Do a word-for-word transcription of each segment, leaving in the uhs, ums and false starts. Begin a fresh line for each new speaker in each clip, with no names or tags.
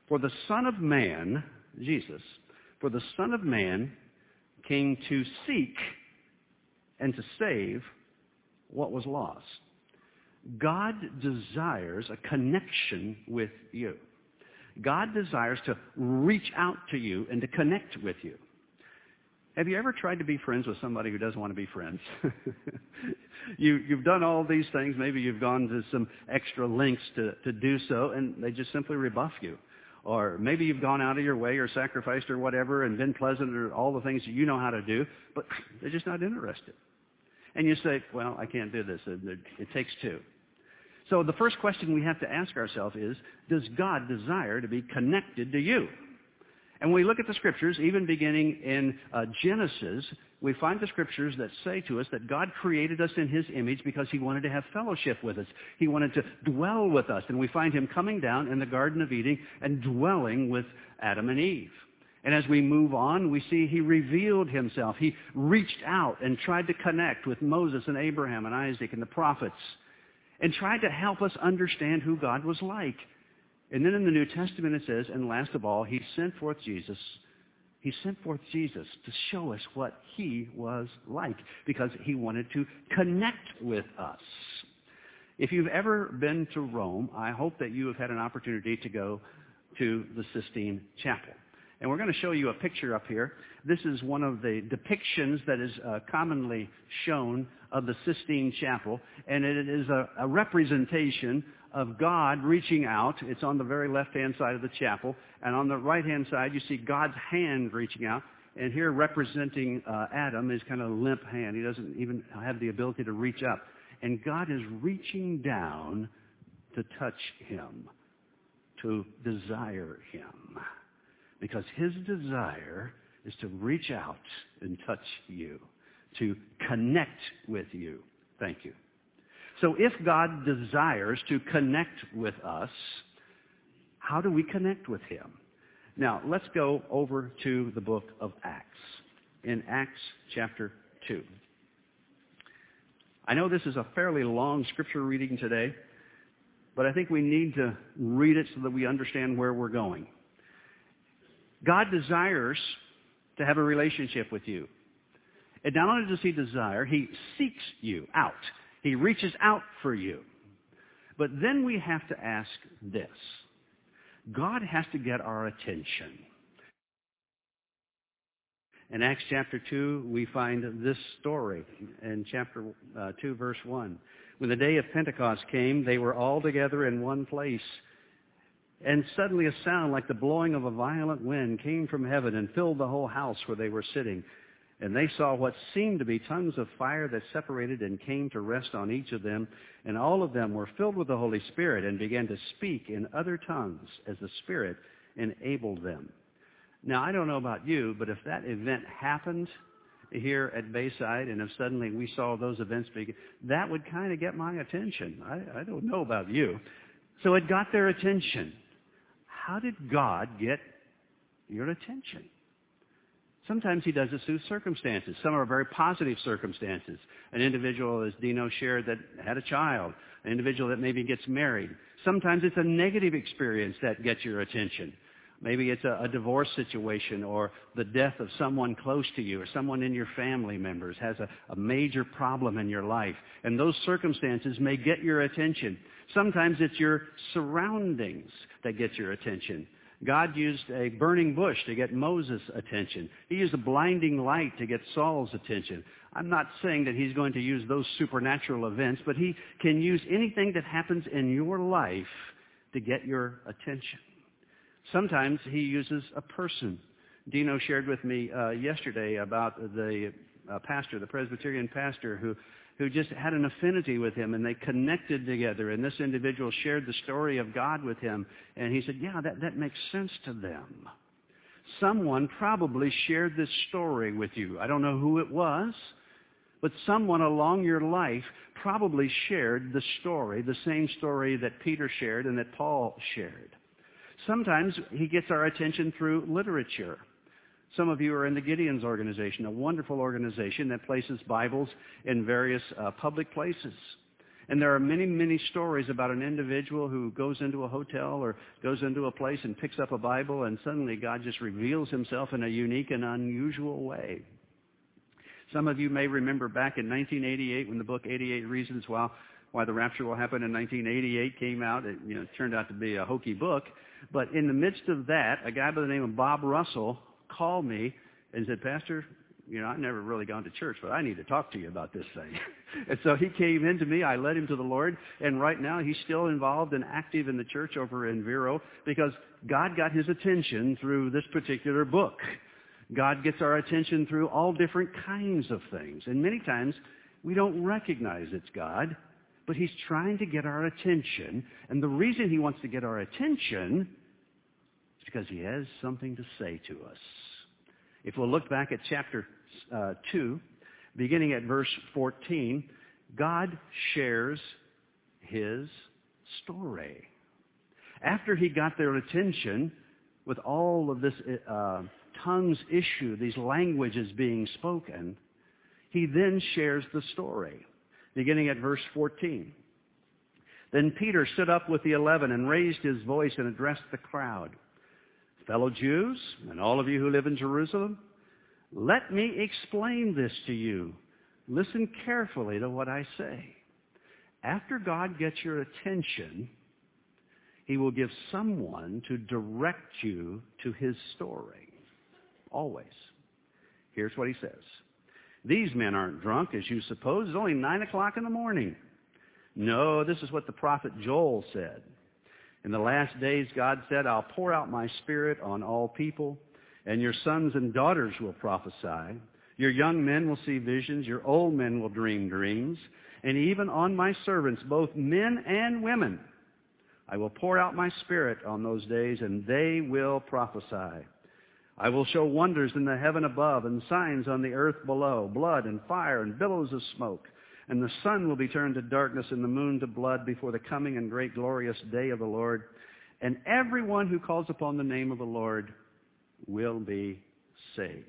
For the Son of Man, Jesus, for the Son of Man came to seek and to save what was lost. God desires a connection with you. God desires to reach out to you and to connect with you. Have you ever tried to be friends with somebody who doesn't want to be friends? you, you've done all these things. Maybe you've gone to some extra lengths to, to do so, and they just simply rebuff you. Or maybe you've gone out of your way or sacrificed or whatever and been pleasant or all the things that you know how to do, but they're just not interested. And you say, well, I can't do this. It, it takes two. So the first question we have to ask ourselves is, does God desire to be connected to you? And when we look at the Scriptures, even beginning in uh, Genesis, we find the Scriptures that say to us that God created us in His image because He wanted to have fellowship with us. He wanted to dwell with us. And we find Him coming down in the Garden of Eden and dwelling with Adam and Eve. And as we move on, we see He revealed Himself. He reached out and tried to connect with Moses and Abraham and Isaac and the prophets and tried to help us understand who God was like. And then in the New Testament it says, and last of all, He sent forth Jesus. He sent forth Jesus to show us what He was like because He wanted to connect with us. If you've ever been to Rome, I hope that you have had an opportunity to go to the Sistine Chapel. And we're going to show you a picture up here. This is one of the depictions that is uh, commonly shown of the Sistine Chapel. And it is a, a representation of God reaching out. It's on the very left-hand side of the chapel. And on the right-hand side, you see God's hand reaching out. And here representing uh, Adam is kind of a limp hand. He doesn't even have the ability to reach up. And God is reaching down to touch him, to desire him. Because His desire is to reach out and touch you, to connect with you. Thank you. So if God desires to connect with us, how do we connect with Him? Now, let's go over to the book of Acts, in Acts chapter two. I know this is a fairly long scripture reading today, but I think we need to read it so that we understand where we're going. God desires to have a relationship with you. And not only does He desire, He seeks you out. He reaches out for you. But then we have to ask this. God has to get our attention. In Acts chapter two, we find this story in chapter uh, two, verse one. When the day of Pentecost came, they were all together in one place. And suddenly a sound like the blowing of a violent wind came from heaven and filled the whole house where they were sitting. And they saw what seemed to be tongues of fire that separated and came to rest on each of them. And all of them were filled with the Holy Spirit and began to speak in other tongues as the Spirit enabled them. Now, I don't know about you, but if that event happened here at Bayside and if suddenly we saw those events begin, that would kind of get my attention. I, I don't know about you. So it got their attention. How did God get your attention? Sometimes He does this through circumstances. Some are very positive circumstances. An individual, as Dino shared, that had a child. An individual that maybe gets married. Sometimes it's a negative experience that gets your attention. Maybe it's a, a divorce situation or the death of someone close to you or someone in your family members has a, a major problem in your life. And those circumstances may get your attention. Sometimes it's your surroundings that get your attention. God used a burning bush to get Moses' attention. He used a blinding light to get Saul's attention. I'm not saying that He's going to use those supernatural events, but He can use anything that happens in your life to get your attention. Sometimes He uses a person. Dino shared with me uh, yesterday about the uh, pastor, the Presbyterian pastor, who who just had an affinity with him, and they connected together. And this individual shared the story of God with him, and he said, yeah, that, that makes sense to them. Someone probably shared this story with you. I don't know who it was, but someone along your life probably shared the story, the same story that Peter shared and that Paul shared. Sometimes He gets our attention through literature. Some of you are in the Gideon's organization, a wonderful organization that places Bibles in various uh, public places. And there are many, many stories about an individual who goes into a hotel or goes into a place and picks up a Bible, and suddenly God just reveals himself in a unique and unusual way. Some of you may remember back in nineteen eighty-eight when the book eighty-eight Reasons Why, Why the Rapture Will Happen in nineteen eighty-eight came out. It you know, turned out to be a hokey book. But in the midst of that, a guy by the name of Bob Russell called me and said, Pastor, you know, I've never really gone to church, but I need to talk to you about this thing. And so he came into me. I led him to the Lord. And right now he's still involved and active in the church over in Vero because God got his attention through this particular book. God gets our attention through all different kinds of things. And many times we don't recognize it's God, but he's trying to get our attention. And the reason he wants to get our attention is because he has something to say to us. If we'll look back at chapter uh, two, beginning at verse fourteen, God shares his story. After he got their attention with all of this uh, tongues issue, these languages being spoken, he then shares the story, beginning at verse fourteen. Then Peter stood up with the eleven and raised his voice and addressed the crowd. Fellow Jews, and all of you who live in Jerusalem, let me explain this to you. Listen carefully to what I say. After God gets your attention, he will give someone to direct you to his story. Always. Here's what he says. These men aren't drunk, as you suppose. It's only nine o'clock in the morning. No, this is what the prophet Joel said. In the last days, God said, I'll pour out my spirit on all people, and your sons and daughters will prophesy. Your young men will see visions. Your old men will dream dreams. And even on my servants, both men and women, I will pour out my spirit on those days, and they will prophesy. I will show wonders in the heaven above and signs on the earth below, blood and fire and billows of smoke. And the sun will be turned to darkness and the moon to blood before the coming and great glorious day of the Lord. And everyone who calls upon the name of the Lord will be saved.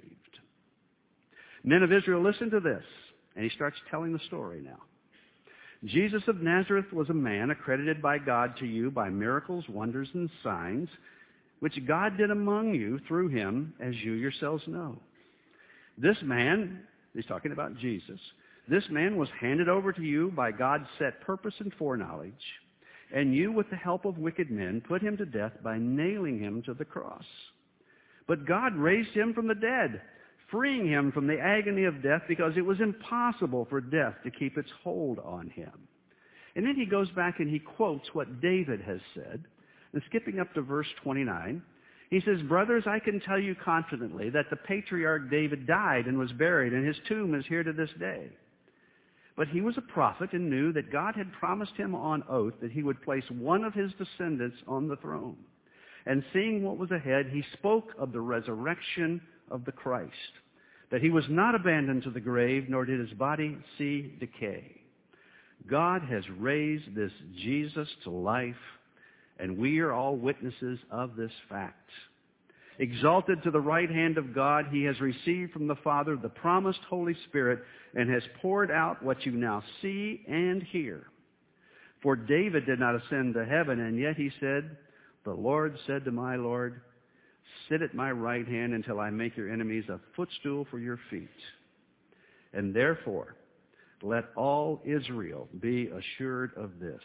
Men of Israel, listen to this. And he starts telling the story now. Jesus of Nazareth was a man accredited by God to you by miracles, wonders, and signs, which God did among you through him, as you yourselves know. This man, he's talking about Jesus, this man was handed over to you by God's set purpose and foreknowledge, and you, with the help of wicked men, put him to death by nailing him to the cross. But God raised him from the dead, freeing him from the agony of death because it was impossible for death to keep its hold on him. And then he goes back and he quotes what David has said. And skipping up to verse twenty-nine, he says, Brothers, I can tell you confidently that the patriarch David died and was buried, and his tomb is here to this day. But he was a prophet and knew that God had promised him on oath that he would place one of his descendants on the throne. And seeing what was ahead, he spoke of the resurrection of the Christ, that he was not abandoned to the grave, nor did his body see decay. God has raised this Jesus to life, and we are all witnesses of this fact. Exalted to the right hand of God, he has received from the Father the promised Holy Spirit and has poured out what you now see and hear. For David did not ascend to heaven, and yet he said, The Lord said to my Lord, Sit at my right hand until I make your enemies a footstool for your feet. And therefore, let all Israel be assured of this.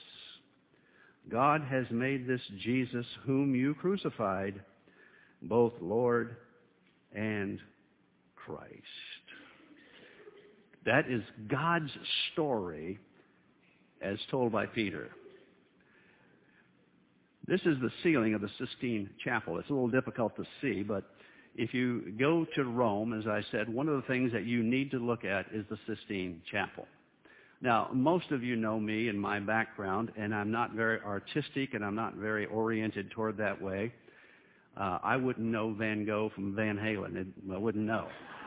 God has made this Jesus, whom you crucified, both Lord and Christ. That is God's story as told by Peter. This is the ceiling of the Sistine Chapel. It's a little difficult to see, but if you go to Rome, as I said, one of the things that you need to look at is the Sistine Chapel. Now, most of you know me and my background, and I'm not very artistic and I'm not very oriented toward that way. Uh, I wouldn't know Van Gogh from Van Halen. It, I wouldn't know.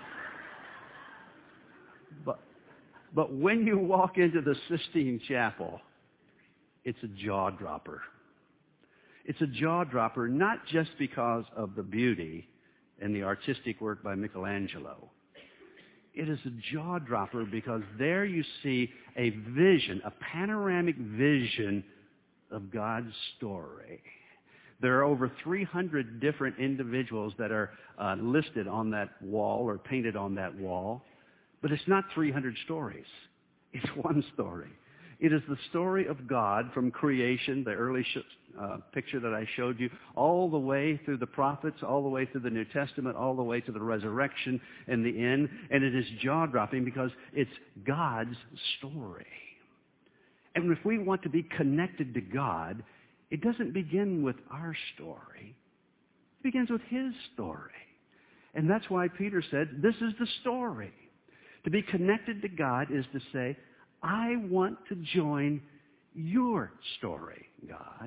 But, but when you walk into the Sistine Chapel, it's a jaw-dropper. It's a jaw-dropper not just because of the beauty and the artistic work by Michelangelo. It is a jaw-dropper because there you see a vision, a panoramic vision of God's story. There are over three hundred different individuals that are uh, listed on that wall or painted on that wall. But it's not three hundred stories. It's one story. It is the story of God from creation, the early sh- uh, picture that I showed you, all the way through the prophets, all the way through the New Testament, all the way to the resurrection and the end. And it is jaw-dropping because it's God's story. And if we want to be connected to God, it doesn't begin with our story. It begins with His story. And that's why Peter said, this is the story. To be connected to God is to say, I want to join your story, God.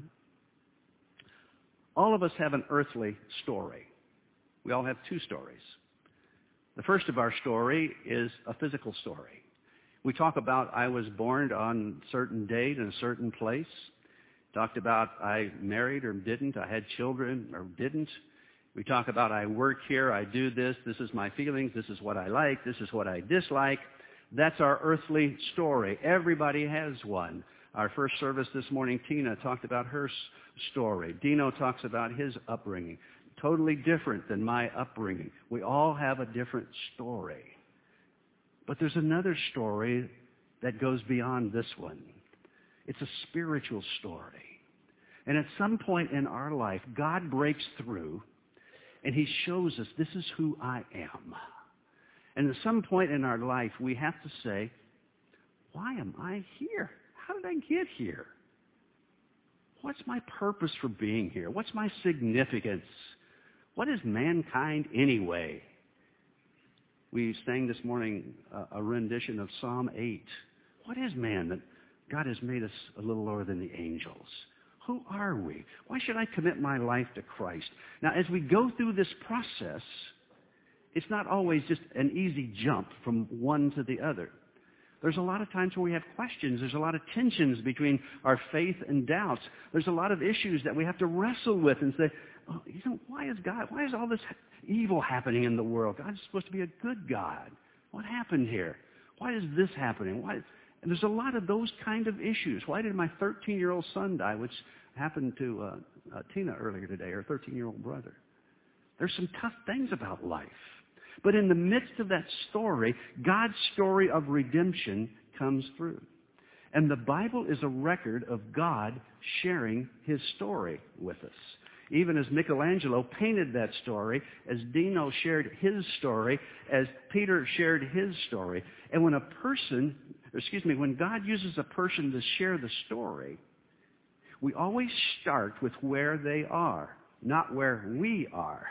All of us have an earthly story. We all have two stories. The first of our story is a physical story. We talk about I was born on a certain date in a certain place. Talked about I married or didn't, I had children or didn't. We talk about I work here, I do this, this is my feelings, this is what I like, this is what I dislike. That's our earthly story. Everybody has one. Our first service this morning, Tina talked about her story. Dino talks about his upbringing. Totally different than my upbringing. We all have a different story. But there's another story that goes beyond this one. It's a spiritual story. And at some point in our life, God breaks through and He shows us, this is who I am. And at some point in our life, we have to say, why am I here? How did I get here? What's my purpose for being here? What's my significance? What is mankind anyway? We sang this morning a rendition of Psalm eight. What is man that God has made us a little lower than the angels? Who are we? Why should I commit my life to Christ? Now, as we go through this process, it's not always just an easy jump from one to the other. There's a lot of times where we have questions. There's a lot of tensions between our faith and doubts. There's a lot of issues that we have to wrestle with and say, oh, you know, why is God, why is all this evil happening in the world? God's supposed to be a good God. What happened here? Why is this happening? Why? And there's a lot of those kind of issues. Why did my thirteen-year-old son die, which happened to uh, uh, Tina earlier today, her thirteen-year-old brother? There's some tough things about life. But in the midst of that story, God's story of redemption comes through. And the Bible is a record of God sharing His story with us. Even as Michelangelo painted that story, as Dino shared his story, as Peter shared his story. And when a person, excuse me, when God uses a person to share the story, we always start with where they are, not where we are.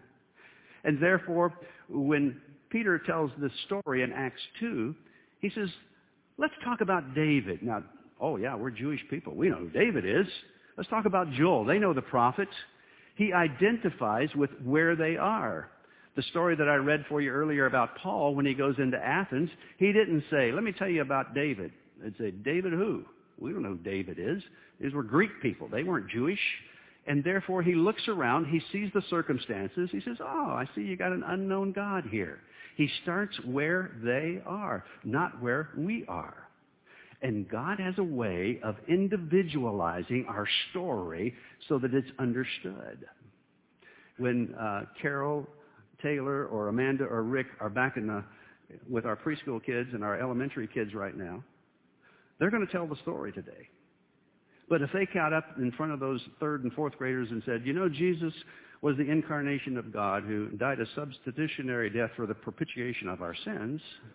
And therefore, when Peter tells this story in Acts two, he says, let's talk about David. Now, oh yeah, we're Jewish people. We know who David is. Let's talk about Joel. They know the prophet. He identifies with where they are. The story that I read for you earlier about Paul, when he goes into Athens, he didn't say, let me tell you about David. He'd say, David who? We don't know who David is. These were Greek people. They weren't Jewish. And therefore, he looks around, he sees the circumstances, he says, oh, I see you got an unknown God here. He starts where they are, not where we are. And God has a way of individualizing our story so that it's understood. When uh, Carol, Taylor, or Amanda, or Rick are back in the, with our preschool kids and our elementary kids right now, they're going to tell the story today. But if they got up in front of those third and fourth graders and said, you know, Jesus was the incarnation of God who died a substitutionary death for the propitiation of our sins,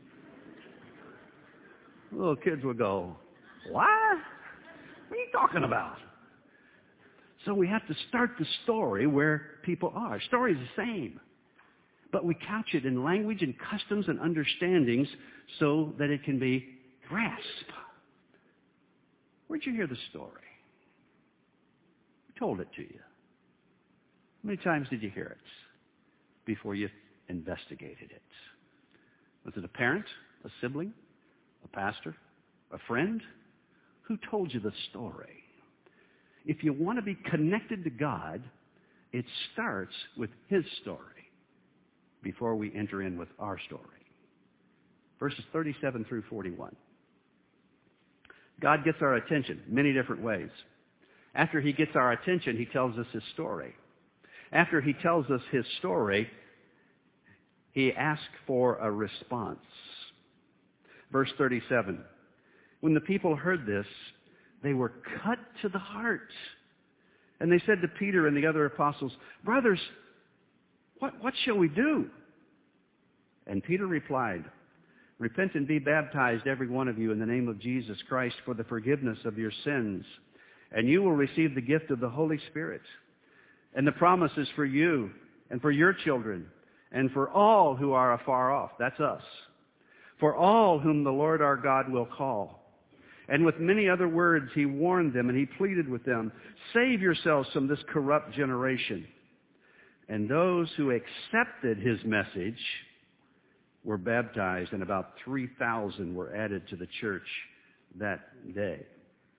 little kids would go, what? What are you talking about? So we have to start the story where people are. Story is the same. But we couch it in language and customs and understandings so that it can be grasped. Where'd you hear the story? Who told it to you? How many times did you hear it before you investigated it? Was it a parent, a sibling, a pastor, a friend? Who told you the story? If you want to be connected to God, it starts with His story before we enter in with our story. verses thirty-seven through forty-one. God gets our attention many different ways. After he gets our attention, he tells us his story. After he tells us his story, he asks for a response. Verse thirty-seven. When the people heard this, they were cut to the heart. And they said to Peter and the other apostles, "Brothers, what, what shall we do?" And Peter replied, "Repent and be baptized, every one of you, in the name of Jesus Christ for the forgiveness of your sins, and you will receive the gift of the Holy Spirit. And the promise is for you and for your children and for all who are afar off." That's us. "For all whom the Lord our God will call." And with many other words he warned them and he pleaded with them, "Save yourselves from this corrupt generation." And those who accepted his message were baptized, and about three thousand were added to the church that day.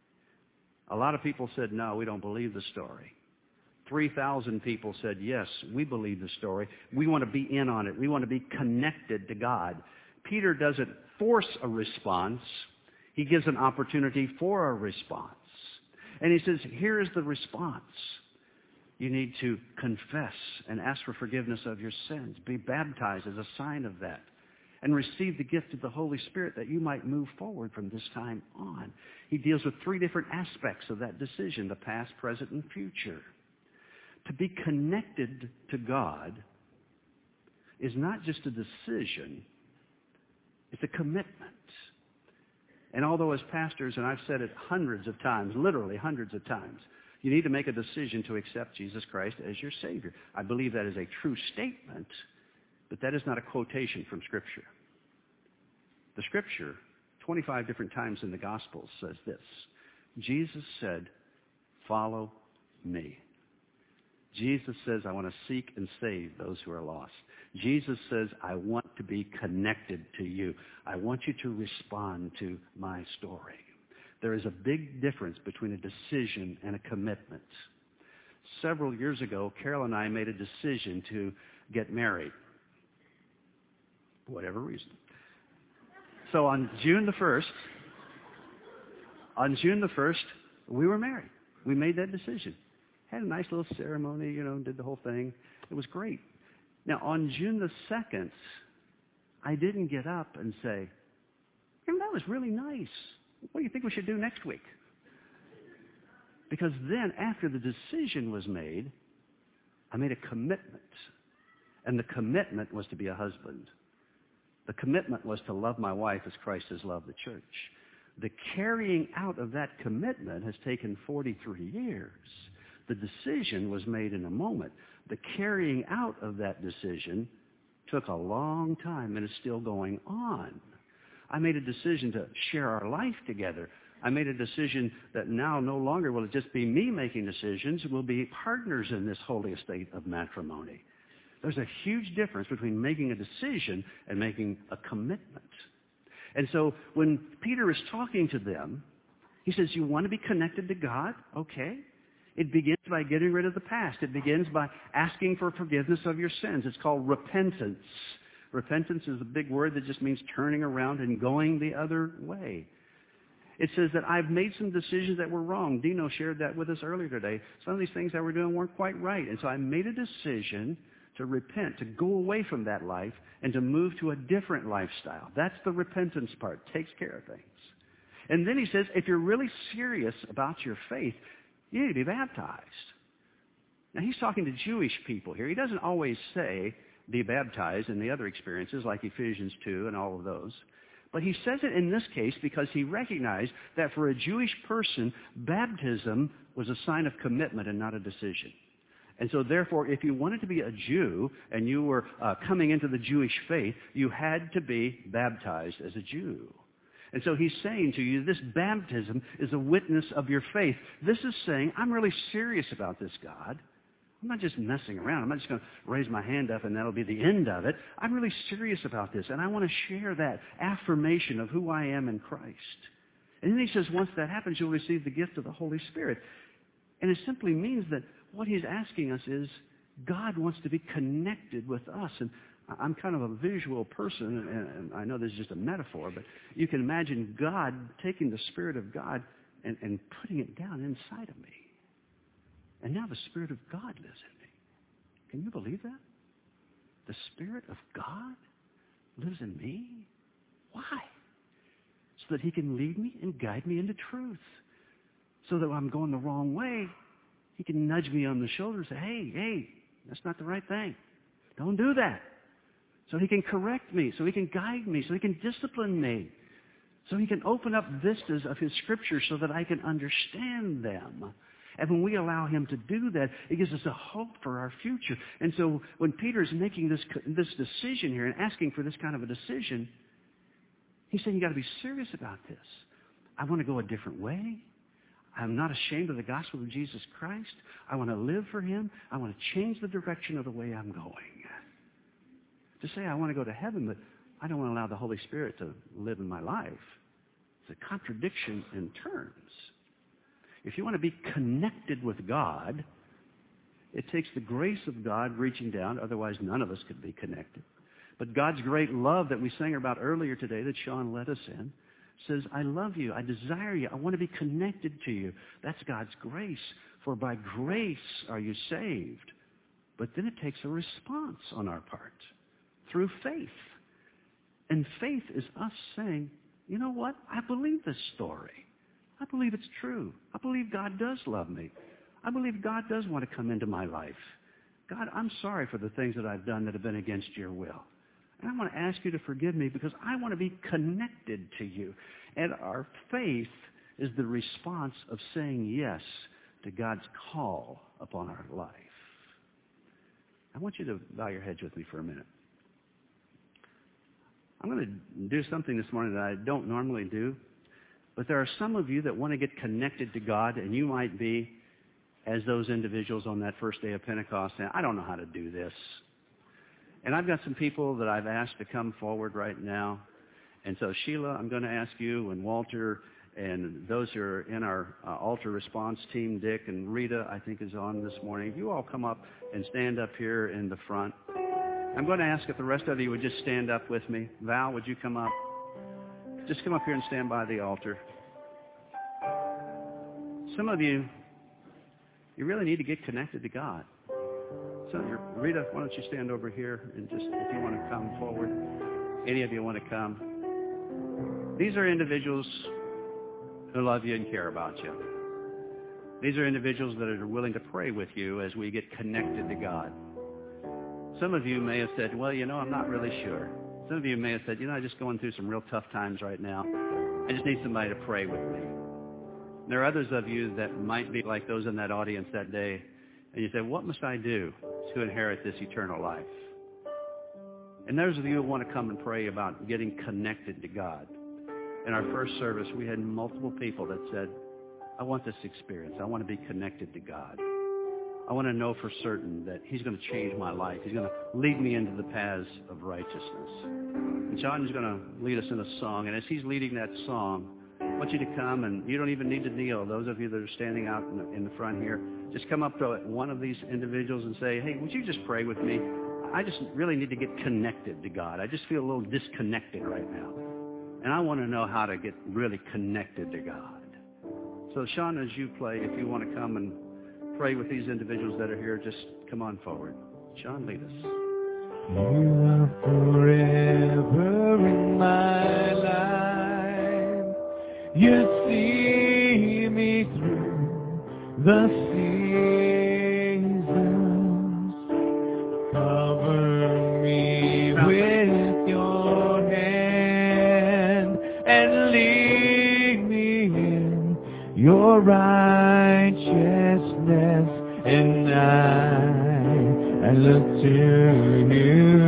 A lot of people said, "No, we don't believe the story." three thousand people said, "Yes, we believe the story. We want to be in on it. We want to be connected to God." Peter doesn't force a response. He gives an opportunity for a response. And he says, here is the response. You need to confess and ask for forgiveness of your sins. Be baptized as a sign of that. And receive the gift of the Holy Spirit that you might move forward from this time on. He deals with three different aspects of that decision: the past, present, and future. To be connected to God is not just a decision, it's a commitment. And although as pastors, and I've said it hundreds of times, literally hundreds of times, you need to make a decision to accept Jesus Christ as your Savior. I believe that is a true statement, but that is not a quotation from Scripture. The Scripture, twenty-five different times in the Gospels, says this: Jesus said, "Follow me." Jesus says, "I want to seek and save those who are lost." Jesus says, "I want to be connected to you. I want you to respond to my story." There is a big difference between a decision and a commitment. Several years ago, Carol and I made a decision to get married, for whatever reason. So on June the first, on June the first, we were married. We made that decision. Had a nice little ceremony, you know, did the whole thing. It was great. Now, on June the second, I didn't get up and say, "You know, that was really nice. What do you think we should do next week?" Because then, after the decision was made, I made a commitment. And the commitment was to be a husband. The commitment was to love my wife as Christ has loved the church. The carrying out of that commitment has taken forty-three years. The decision was made in a moment. The carrying out of that decision took a long time and is still going on. I made a decision to share our life together. I made a decision that now no longer will it just be me making decisions. We'll be partners in this holy estate of matrimony. There's a huge difference between making a decision and making a commitment. And so when Peter is talking to them, he says, you want to be connected to God? Okay. It begins by getting rid of the past. It begins by asking for forgiveness of your sins. It's called repentance. Repentance is a big word that just means turning around and going the other way. It says that I've made some decisions that were wrong. Dino shared that with us earlier today. Some of these things that we're doing weren't quite right. And so I made a decision to repent, to go away from that life and to move to a different lifestyle. That's the repentance part. Takes care of things. And then he says, if you're really serious about your faith, you need to be baptized. Now, he's talking to Jewish people here. He doesn't always say be baptized in the other experiences like Ephesians two and all of those. But he says it in this case because he recognized that for a Jewish person, baptism was a sign of commitment and not a decision. And so therefore, if you wanted to be a Jew and you were uh, coming into the Jewish faith, you had to be baptized as a Jew. And so he's saying to you, this baptism is a witness of your faith. This is saying, I'm really serious about this, God. I'm not just messing around. I'm not just going to raise my hand up and that'll be the end of it. I'm really serious about this, and I want to share that affirmation of who I am in Christ. And then he says, once that happens, you'll receive the gift of the Holy Spirit. And it simply means that what he's asking us is, God wants to be connected with us. And I'm kind of a visual person, and I know this is just a metaphor, but you can imagine God taking the Spirit of God and, and putting it down inside of me. And now the Spirit of God lives in me. Can you believe that? The Spirit of God lives in me? Why? So that He can lead me and guide me into truth. So that when I'm going the wrong way, He can nudge me on the shoulder and say, hey, hey, that's not the right thing. Don't do that. So He can correct me, so He can guide me, so He can discipline me, so He can open up vistas of His Scripture so that I can understand them. And when we allow Him to do that, it gives us a hope for our future. And so when Peter is making this, this decision here and asking for this kind of a decision, he's saying, you've got to be serious about this. I want to go a different way. I'm not ashamed of the gospel of Jesus Christ. I want to live for Him. I want to change the direction of the way I'm going. To say I want to go to heaven, but I don't want to allow the Holy Spirit to live in my life. It's a contradiction in terms. If you want to be connected with God, it takes the grace of God reaching down. Otherwise, none of us could be connected. But God's great love that we sang about earlier today, that Sean led us in, says, I love you. I desire you. I want to be connected to you. That's God's grace. For by grace are you saved. But then it takes a response on our part. Through faith. And faith is us saying, you know what? I believe this story. I believe it's true. I believe God does love me. I believe God does want to come into my life. God, I'm sorry for the things that I've done that have been against your will. And I want to ask you to forgive me because I want to be connected to you. And our faith is the response of saying yes to God's call upon our life. I want you to bow your heads with me for a minute. I'm going to do something this morning that I don't normally do, but there are some of you that want to get connected to God, and you might be as those individuals on that first day of Pentecost saying, I don't know how to do this. And I've got some people that I've asked to come forward right now. And so, Sheila, I'm going to ask you, and Walter, and those who are in our uh, altar response team, Dick and Rita, I think is on this morning. You all come up and stand up here in the front. I'm going to ask if the rest of you would just stand up with me. Val, would you come up? Just come up here and stand by the altar. Some of you, you really need to get connected to God. So, Rita, why don't you stand over here and just, if you want to come forward. Any of you want to come. These are individuals who love you and care about you. These are individuals that are willing to pray with you as we get connected to God. Some of you may have said, well, you know, I'm not really sure. Some of you may have said, you know, I'm just going through some real tough times right now. I just need somebody to pray with me. And there are others of you that might be like those in that audience that day, and you say, what must I do to inherit this eternal life? And those of you who want to come and pray about getting connected to God. In our first service, we had multiple people that said, I want this experience. I want to be connected to God. I want to know for certain that He's going to change my life. He's going to lead me into the paths of righteousness. And John is going to lead us in a song. And as he's leading that song, I want you to come, and you don't even need to kneel. Those of you that are standing out in the, in the front here, just come up to one of these individuals and say, hey, would you just pray with me? I just really need to get connected to God. I just feel a little disconnected right now. And I want to know how to get really connected to God. So, Sean, as you play, if you want to come and pray with these individuals that are here, just come on forward. Sean, lead us.
You are forever in my life. You see me through the seasons. Cover me with your hand and lead me in your righteousness. And I, I look to you,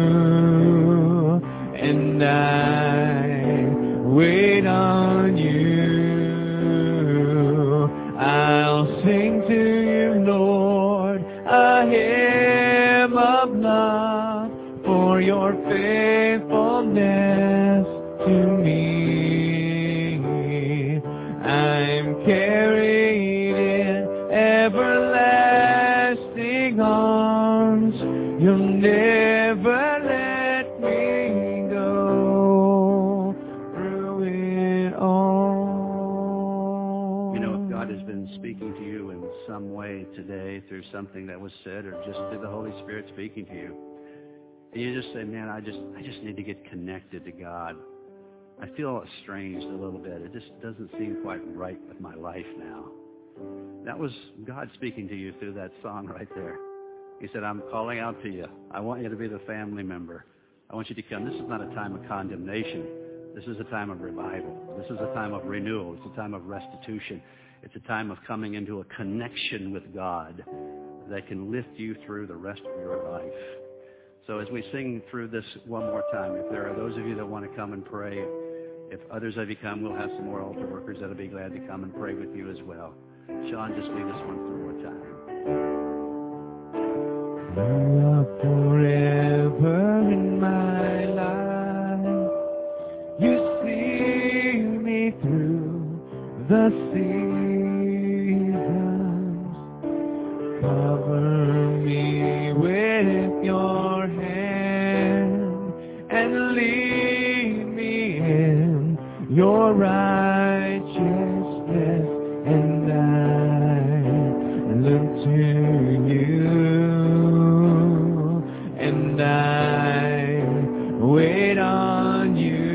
and I wait on you. I'll sing to you, Lord, a hymn of love for your faithfulness to me. I'm carried in everlasting arms. You'll never let
speaking to you in some way today through something that was said or just through the Holy Spirit speaking to you. And you just say, man, I just I just need to get connected to God. I feel estranged a little bit. It just doesn't seem quite right with my life now. That was God speaking to you through that song right there. He said, I'm calling out to you. I want you to be the family member. I want you to come. This is not a time of condemnation. This is a time of revival. This is a time of renewal. It's a time of restitution. It's a time of coming into a connection with God that can lift you through the rest of your life. So as we sing through this one more time, if there are those of you that want to come and pray, if others have you come, we'll have some more altar workers that will be glad to come and pray with you as well. Sean, just lead us one through one time.
You are forever in my life. You see me through the seasons. Cover me with your hand and lead me in your righteousness, and I look to you, and I wait on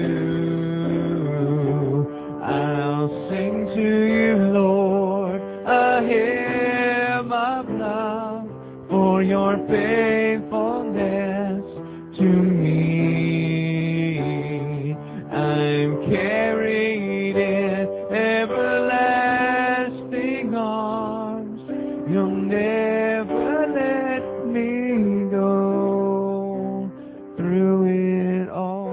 you. I'll sing to you, Lord, a hymn of love for your faithfulness to me. I'm carried in everlasting arms. You'll never let me go through it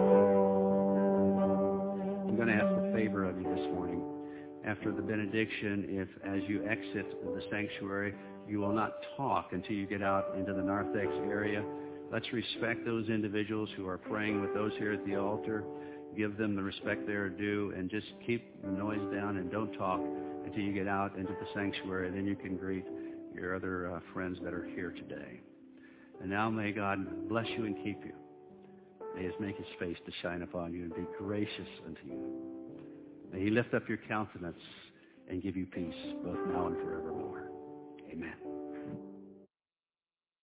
all.
I'm going to ask a favor of you this morning. After the benediction, if as you exit the sanctuary, you will not talk until you get out into the narthex area. Let's respect those individuals who are praying with those here at the altar. Give them the respect they are due, and just keep the noise down and don't talk until you get out into the sanctuary. Then you can greet your other uh, friends that are here today. And now may God bless you and keep you. May He make His face to shine upon you and be gracious unto you. May He lift up your countenance and give you peace both now and forevermore. Amen.